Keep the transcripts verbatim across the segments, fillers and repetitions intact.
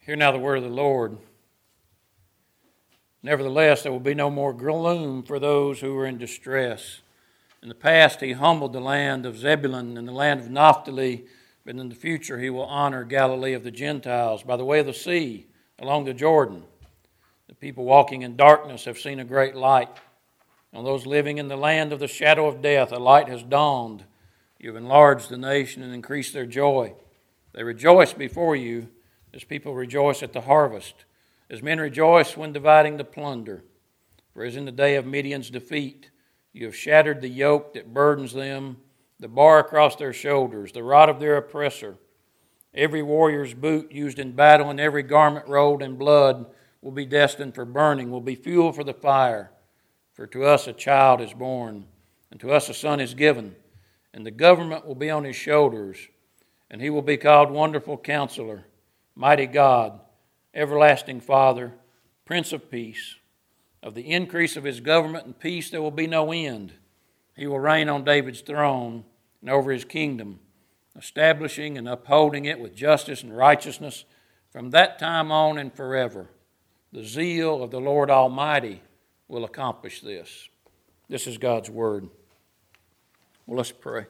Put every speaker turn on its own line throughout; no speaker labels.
Hear now the word of the Lord. Nevertheless, there will be no more gloom for those who are in distress. In the past, he humbled the land of Zebulun and the land of Naphtali, but in the future he will honor Galilee of the Gentiles by the way of the sea, along the Jordan. The people walking in darkness have seen a great light. On those living in the land of the shadow of death, a light has dawned. You have enlarged the nation and increased their joy. They rejoice before you as people rejoice at the harvest, as men rejoice when dividing the plunder. For as in the day of Midian's defeat, you have shattered the yoke that burdens them, the bar across their shoulders, the rod of their oppressor. Every warrior's boot used in battle and every garment rolled in blood will be destined for burning, will be fuel for the fire. For to us a child is born, and to us a son is given, and the government will be on his shoulders, and he will be called Wonderful Counselor, Mighty God, Everlasting Father, Prince of Peace. Of the increase of his government and peace there will be no end. He will reign on David's throne and over his kingdom, establishing and upholding it with justice and righteousness from that time on and forever. The zeal of the Lord Almighty will accomplish this. This is God's word. Well, let's pray.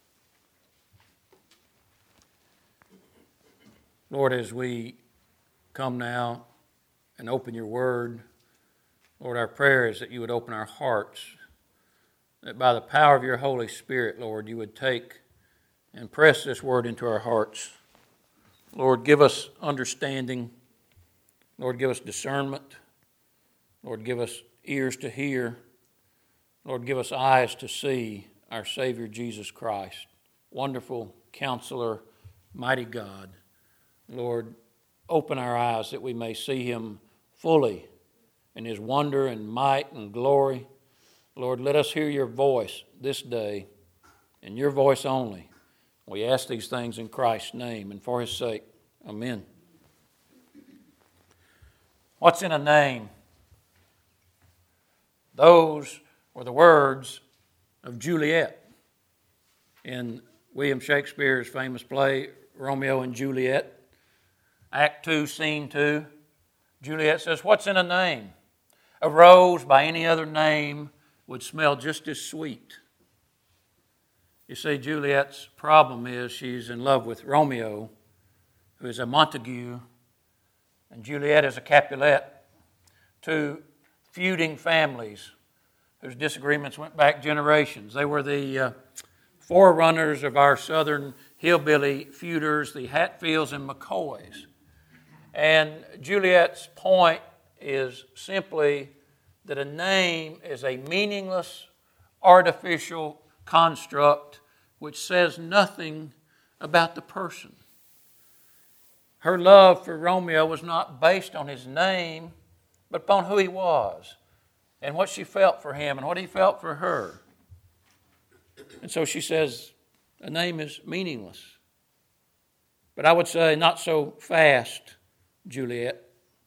Lord, as we come now and open your word, Lord, our prayer is that you would open our hearts, that by the power of your Holy Spirit, Lord, you would take and press this word into our hearts. Lord, give us understanding. Lord, give us discernment. Lord, give us ears to hear. Lord, give us eyes to see our Savior Jesus Christ, Wonderful Counselor, Mighty God. Lord, open our eyes that we may see him fully in his wonder and might and glory. Lord, let us hear your voice this day, and your voice only. We ask these things in Christ's name and for his sake. Amen. What's in a name? Those were the words of Juliet in William Shakespeare's famous play, Romeo and Juliet. Act two, scene two. Juliet says, what's in a name? A rose by any other name would smell just as sweet. You see, Juliet's problem is she's in love with Romeo, who is a Montague, and Juliet is a Capulet, two feuding families whose disagreements went back generations. They were the uh, forerunners of our southern hillbilly feuders, the Hatfields and McCoys. And Juliet's point is simply that a name is a meaningless, artificial construct which says nothing about the person. Her love for Romeo was not based on his name, but upon who he was and what she felt for him and what he felt for her. And so she says, a name is meaningless. But I would say not so fast, Juliet.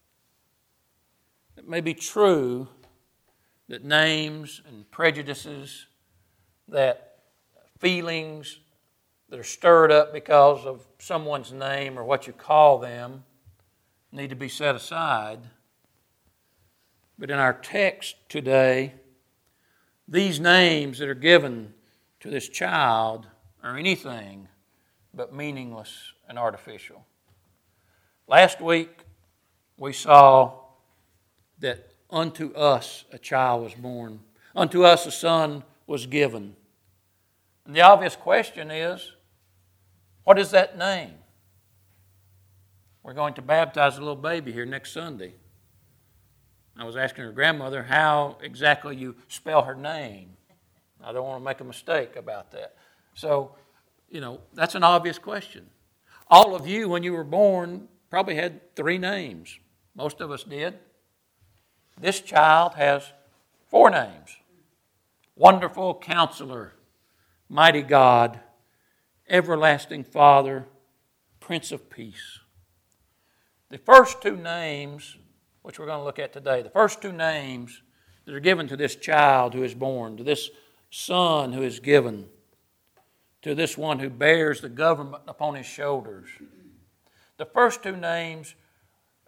It may be true that names and prejudices, that feelings that are stirred up because of someone's name or what you call them need to be set aside. But in our text today, these names that are given to this child are anything but meaningless and artificial. Last week, we saw that unto us a child was born. Unto us a son was given. And the obvious question is, what is that name? We're going to baptize a little baby here next Sunday. I was asking her grandmother how exactly you spell her name. I don't want to make a mistake about that. So, you know, that's an obvious question. All of you, when you were born, probably had three names. Most of us did. This child has four names. Wonderful Counselor, Mighty God, Everlasting Father, Prince of Peace. The first two names, which we're going to look at today, the first two names that are given to this child who is born, to this son who is given, to this one who bears the government upon his shoulders. The first two names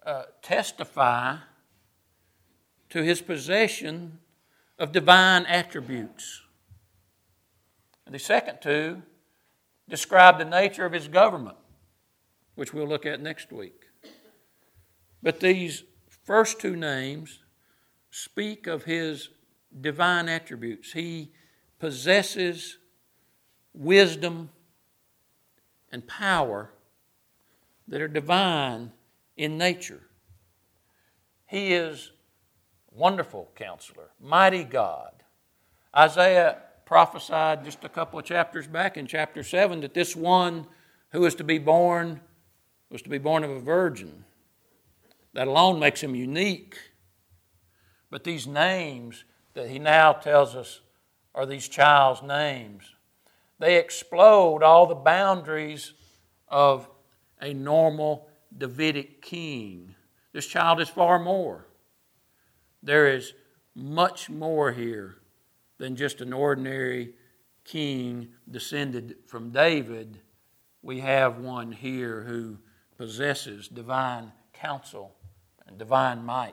uh, testify to his possession of divine attributes. And the second two describe the nature of his government, which we'll look at next week. But these first two names speak of his divine attributes. He possesses wisdom and power that are divine in nature. He is wonderful counselor, mighty God. Isaiah prophesied just a couple of chapters back in chapter seven that this one who was to be born was to be born of a virgin. That alone makes him unique. But these names that he now tells us are these child's names, they explode all the boundaries of a normal Davidic king. This child is far more. There is much more here than just an ordinary king descended from David. We have one here who possesses divine counsel and divine might.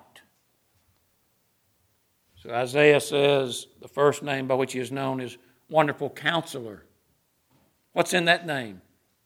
So Isaiah says the first name by which he is known is Wonderful Counselor. What's in that name?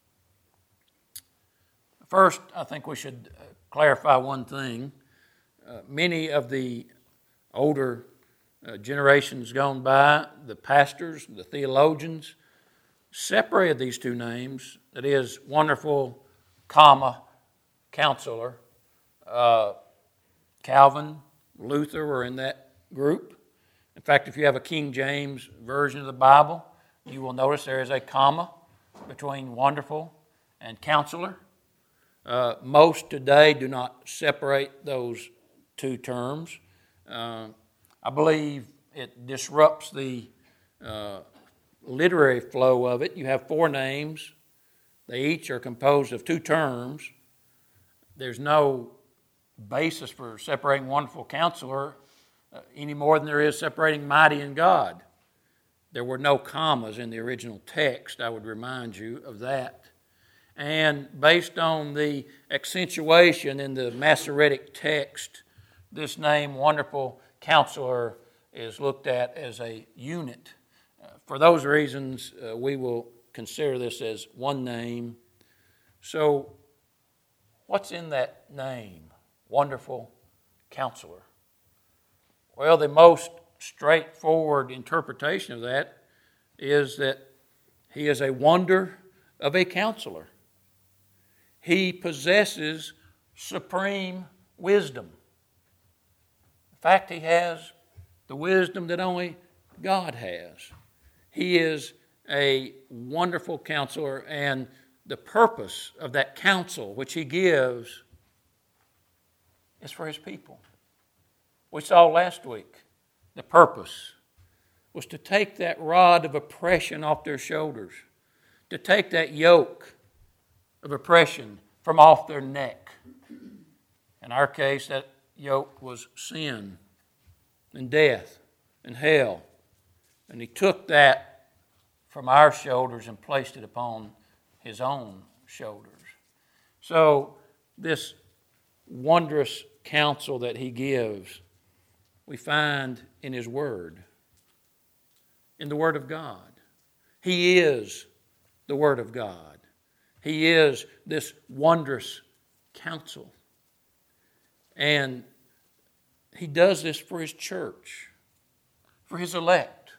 First, I think we should clarify one thing. Uh, many of the older uh, generations gone by, the pastors, the theologians, separated these two names. That is, Wonderful, comma, Counselor. Uh, Calvin, Luther were in that group. In fact, if you have a King James version of the Bible, you will notice there is a comma between Wonderful and Counselor. Uh, most today do not separate those two terms. Uh, I believe it disrupts the uh, literary flow of it. You have four names. They each are composed of two terms. There's no basis for separating Wonderful Counselor uh, any more than there is separating Mighty and God. There were no commas in the original text, I would remind you of that. And based on the accentuation in the Masoretic text, this name, Wonderful Counselor, is looked at as a unit. Uh, for those reasons, uh, we will consider this as one name. So, what's in that name, Wonderful Counselor? Well, the most straightforward interpretation of that is that he is a wonder of a counselor. He possesses supreme wisdom. In fact, he has the wisdom that only God has. He is a wonderful counselor, and the purpose of that counsel which he gives is for his people. We saw last week the purpose was to take that rod of oppression off their shoulders, to take that yoke of oppression from off their neck. In our case, that yoke was sin and death and hell. And he took that from our shoulders and placed it upon his own shoulders. So this wondrous counsel that he gives, we find in his word, in the word of God. He is the word of God. He is this wondrous counsel. And he does this for his church, for his elect.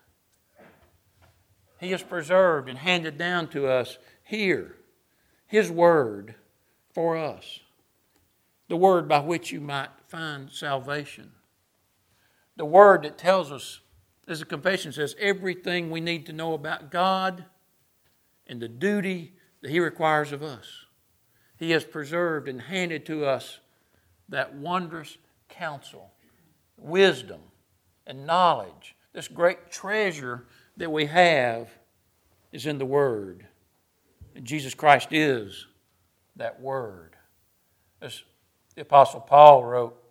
He has preserved and handed down to us here his word for us, the word by which you might find salvation, the word that tells us, as the confession says, everything we need to know about God and the duty that he requires of us. He has preserved and handed to us that wondrous counsel, wisdom, and knowledge. This great treasure that we have is in the Word. And Jesus Christ is that Word. As the Apostle Paul wrote,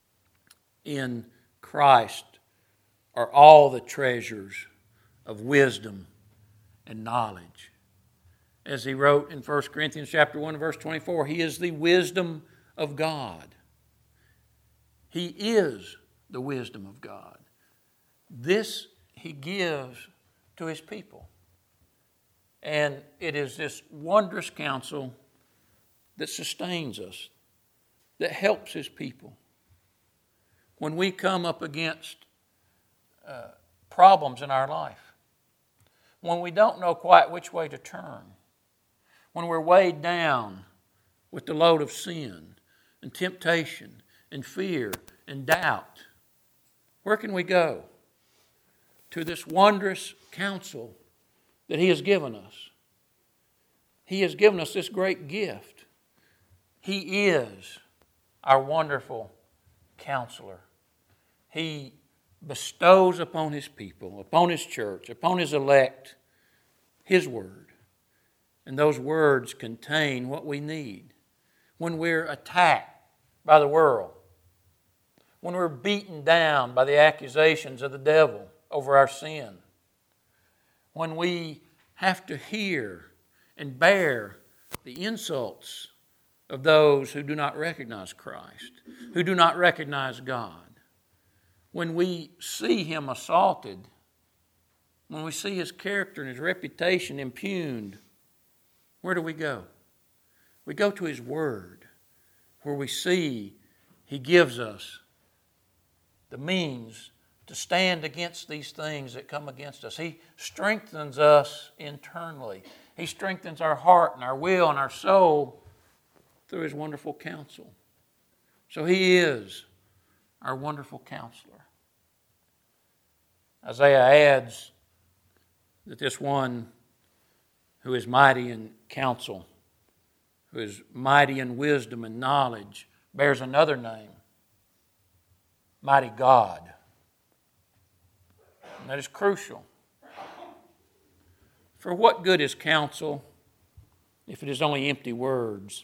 in Christ are all the treasures of wisdom and knowledge. As he wrote in First Corinthians chapter one, verse twenty-four, he is the wisdom of God. He is the wisdom of God. This He gives to His people. And it is this wondrous counsel that sustains us, that helps His people. When we come up against uh, problems in our life, when we don't know quite which way to turn, when we're weighed down with the load of sin and temptation and fear and doubt, where can we go? To this wondrous counsel that He has given us. He has given us this great gift. He is our wonderful Counselor. He bestows upon His people, upon His church, upon His elect, His Word. And those words contain what we need. When we're attacked by the world, when we're beaten down by the accusations of the devil over our sin, when we have to hear and bear the insults of those who do not recognize Christ, who do not recognize God, when we see Him assaulted, when we see His character and His reputation impugned, where do we go? We go to His Word, where we see He gives us the means to stand against these things that come against us. He strengthens us internally. He strengthens our heart and our will and our soul through His wonderful counsel. So He is our wonderful Counselor. Isaiah adds that this one who is mighty in counsel, who is mighty in wisdom and knowledge, bears another name, Mighty God. And that is crucial. For what good is counsel if it is only empty words?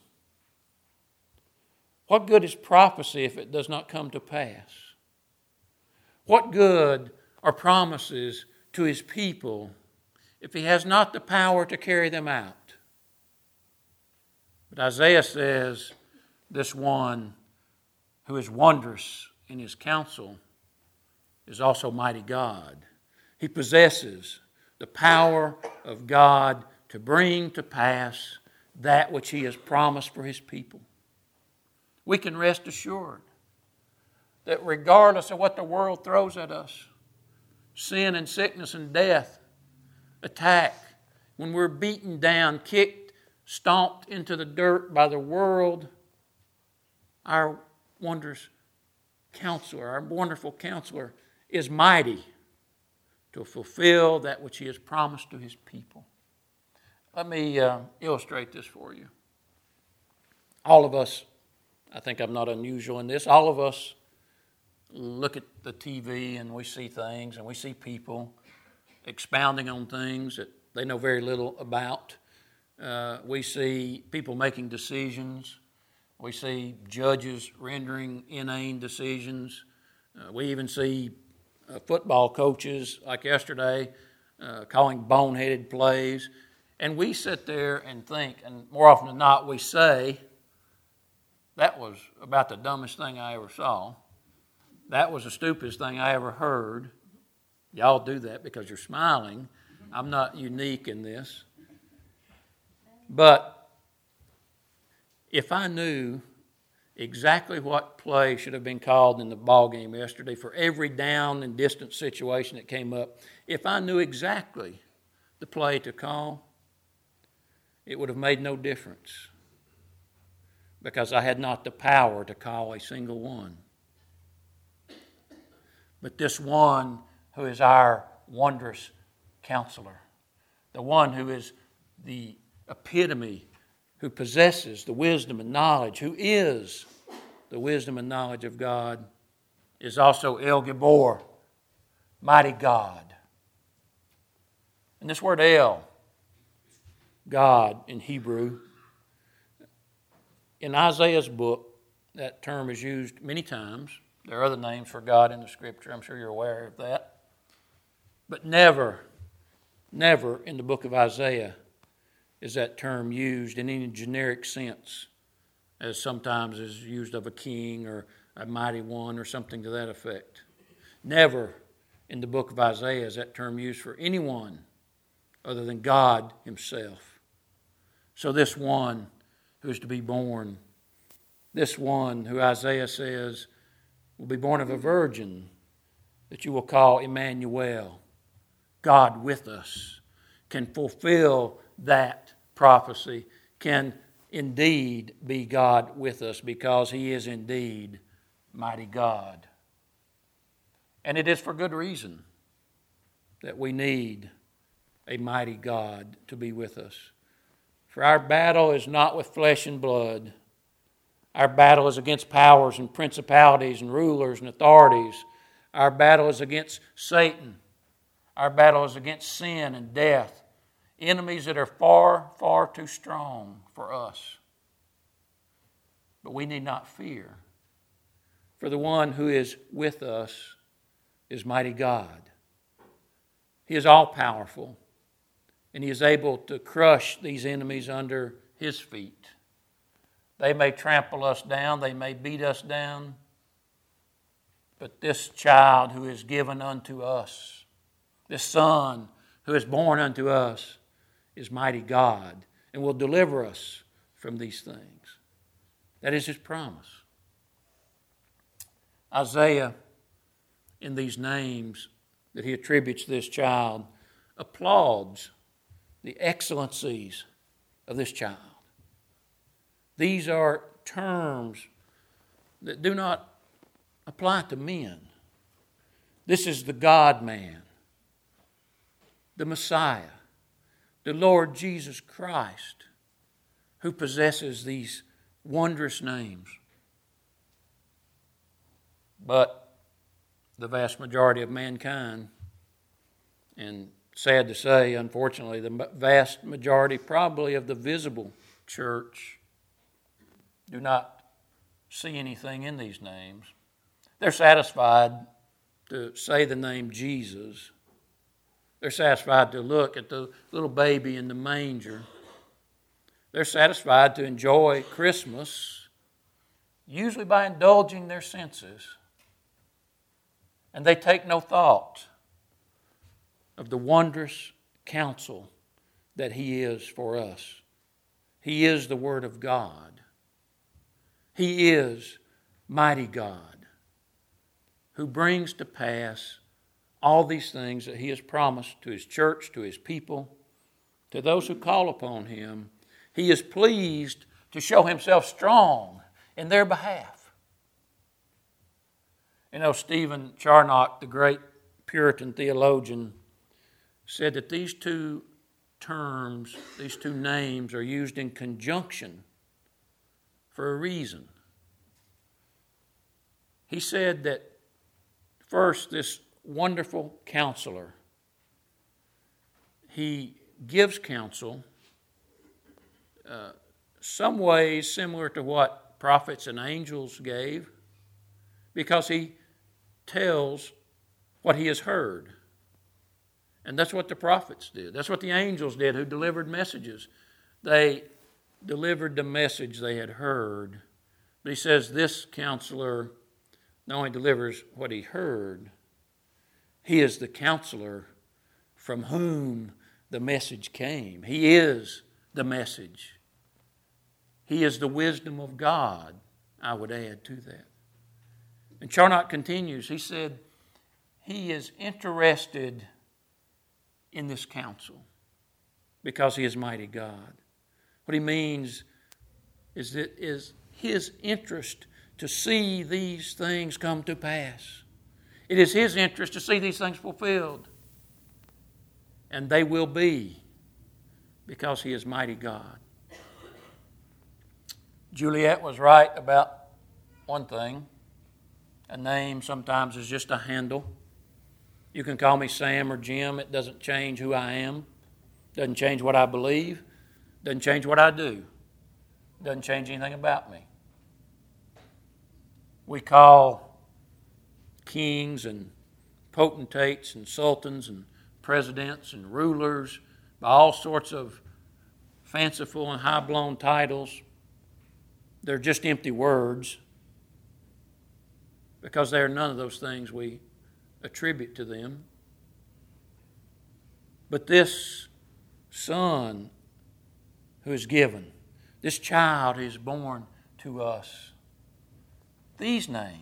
What good is prophecy if it does not come to pass? What good are promises to His people if He has not the power to carry them out? But Isaiah says, this one who is wondrous in His counsel is also mighty God. He possesses the power of God to bring to pass that which He has promised for His people. We can rest assured that regardless of what the world throws at us, sin and sickness and death, attack, when we're beaten down, kicked, stomped into the dirt by the world, our wondrous Counselor, our wonderful Counselor, is mighty to fulfill that which He has promised to His people. Let me uh, illustrate this for you. All of us, I think I'm not unusual in this, all of us look at the T V and we see things and we see people expounding on things that they know very little about. Uh, we see people making decisions. We see judges rendering inane decisions. Uh, we even see uh, football coaches, like yesterday, uh, calling boneheaded plays. And we sit there and think, and more often than not, we say, that was about the dumbest thing I ever saw. That was the stupidest thing I ever heard. Y'all do that because you're smiling. I'm not unique in this. But if I knew exactly what play should have been called in the ball game yesterday for every down and distance situation that came up, if I knew exactly the play to call, it would have made no difference because I had not the power to call a single one. But this one who is our wondrous Counselor, the one who is the epitome, who possesses the wisdom and knowledge, who is the wisdom and knowledge of God, is also El Gibor, mighty God. And this word El, God in Hebrew, in Isaiah's book, that term is used many times. There are other names for God in the Scripture. I'm sure you're aware of that. But never, never in the book of Isaiah is that term used in any generic sense, as sometimes is used of a king or a mighty one, or something to that effect. Never in the book of Isaiah is that term used for anyone other than God himself. So this one who is to be born, this one who Isaiah says will be born of a virgin, that you will call Emmanuel, God with us, can fulfill that prophecy, can indeed be God with us, because he is indeed mighty God. And it is for good reason that we need a mighty God to be with us. For our battle is not with flesh and blood. Our battle is against powers and principalities and rulers and authorities. Our battle is against Satan. Our battle is against sin and death. Enemies that are far, far too strong for us. But we need not fear. For the one who is with us is mighty God. He is all-powerful, and he is able to crush these enemies under his feet. They may trample us down, they may beat us down, but this child who is given unto us, this son who is born unto us, is mighty God and will deliver us from these things. That is his promise. Isaiah, in these names that he attributes to this child, applauds the excellencies of this child. These are terms that do not apply to men. This is the God-man, the Messiah, the Lord Jesus Christ, who possesses these wondrous names. But the vast majority of mankind, and sad to say, unfortunately, the vast majority probably of the visible church, do not see anything in these names. They're satisfied to say the name Jesus. They're satisfied to look at the little baby in the manger. They're satisfied to enjoy Christmas, usually by indulging their senses. And they take no thought of the wondrous counsel that he is for us. He is the Word of God. He is mighty God, who brings to pass all these things that he has promised to his church, to his people, to those who call upon him. He is pleased to show himself strong in their behalf. You know, Stephen Charnock, the great Puritan theologian, said that these two terms, these two names, are used in conjunction for a reason. He said that first, this wonderful counselor, he gives counsel uh, some ways similar to what prophets and angels gave, because he tells what he has heard. And that's what the prophets did. That's what the angels did, who delivered messages. They delivered the message they had heard. But he says this counselor not only delivers what he heard, he is the counselor from whom the message came. He is the message. He is the wisdom of God, I would add to that. And Charnock continues, he said, he is interested in this counsel because he is mighty God. What he means is that it is his interest to see these things come to pass. It is his interest to see these things fulfilled. And they will be, because he is mighty God. Juliet was right about one thing. A name sometimes is just a handle. You can call me Sam or Jim. It doesn't change who I am. Doesn't change what I believe. Doesn't change what I do. Doesn't change anything about me. We call kings and potentates and sultans and presidents and rulers by all sorts of fanciful and high-blown titles. They're just empty words. because they are none of those things we attribute to them. But this Son who is given, this child who is born to us, these names,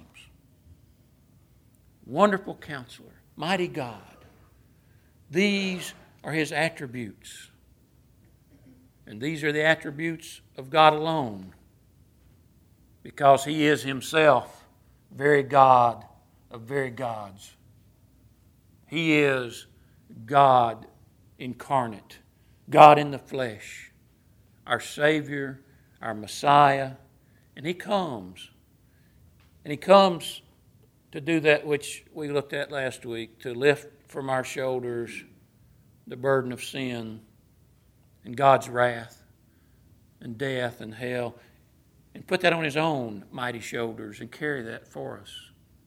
Wonderful Counselor, Mighty God, these are His attributes. And these are the attributes of God alone, because He is Himself very God of very gods. He is God incarnate, God in the flesh, our Savior, our Messiah. And He comes. And He comes to do that which we looked at last week, to lift from our shoulders the burden of sin and God's wrath and death and hell, and put that on His own mighty shoulders and carry that for us.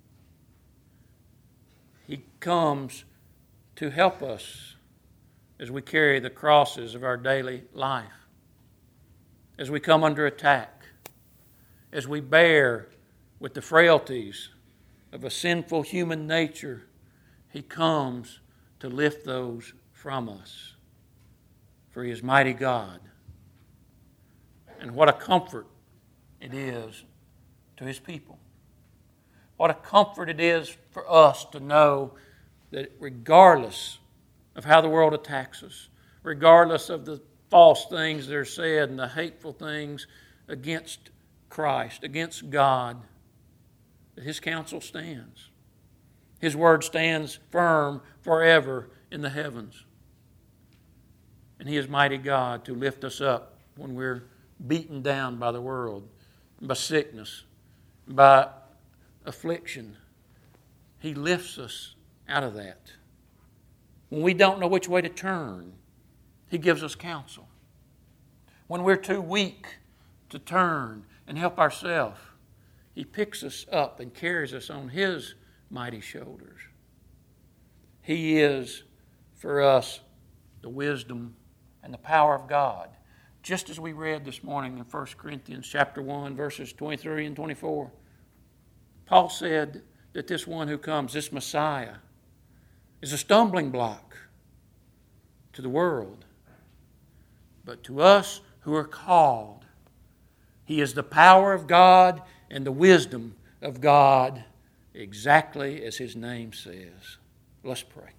He comes to help us as we carry the crosses of our daily life, as we come under attack, as we bear with the frailties of a sinful human nature. He comes to lift those from us, for He is mighty God. And what a comfort it is to His people. What a comfort it is for us to know that regardless of how the world attacks us, regardless of the false things that are said and the hateful things against Christ, against God, that His counsel stands. His word stands firm forever in the heavens. And He is mighty God to lift us up when we're beaten down by the world, by sickness, by affliction. He lifts us out of that. When we don't know which way to turn, He gives us counsel. When we're too weak to turn and help ourselves, He picks us up and carries us on His mighty shoulders. He is, for us, the wisdom and the power of God. Just as we read this morning in First Corinthians chapter one, verses twenty-three and twenty-four. Paul said that this one who comes, this Messiah, is a stumbling block to the world. But to us who are called, He is the power of God and the wisdom of God, exactly as His name says. Let's pray.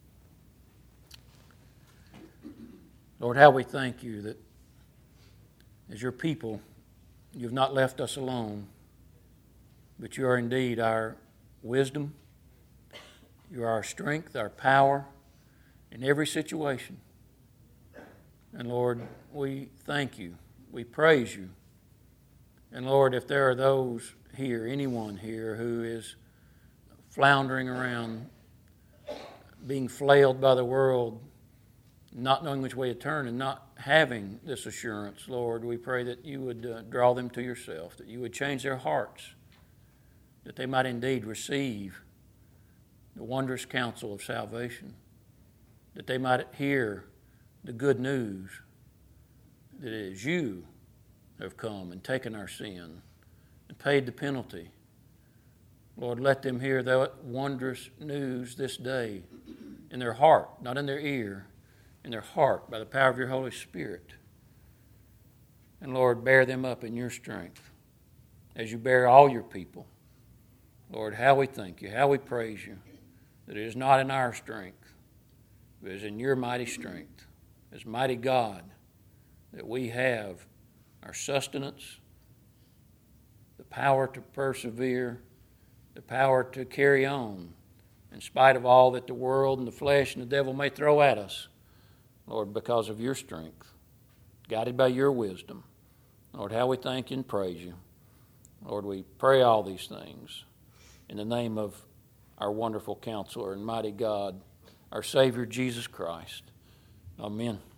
Lord, how we thank You that as Your people, You've not left us alone, but You are indeed our wisdom. You are our strength, our power in every situation. And Lord, we thank You. We praise You. And Lord, if there are those here, anyone here who is floundering around, being flailed by the world, not knowing which way to turn and not having this assurance, Lord, we pray that You would uh, draw them to Yourself, that You would change their hearts, that they might indeed receive the wondrous counsel of salvation, that they might hear the good news that it is You who have come and taken our sin and paid the penalty. Lord, let them hear that wondrous news this day in their heart, not in their ear, in their heart by the power of Your Holy Spirit. And Lord, bear them up in Your strength as You bear all Your people. Lord, how we thank You, how we praise You, that it is not in our strength, but it is in Your mighty strength, as mighty God, that we have our sustenance, the power to persevere, the power to carry on, in spite of all that the world and the flesh and the devil may throw at us. Lord, because of Your strength, guided by Your wisdom. Lord, how we thank You and praise You. Lord, we pray all these things in the name of our wonderful Counselor and mighty God, our Savior, Jesus Christ. Amen.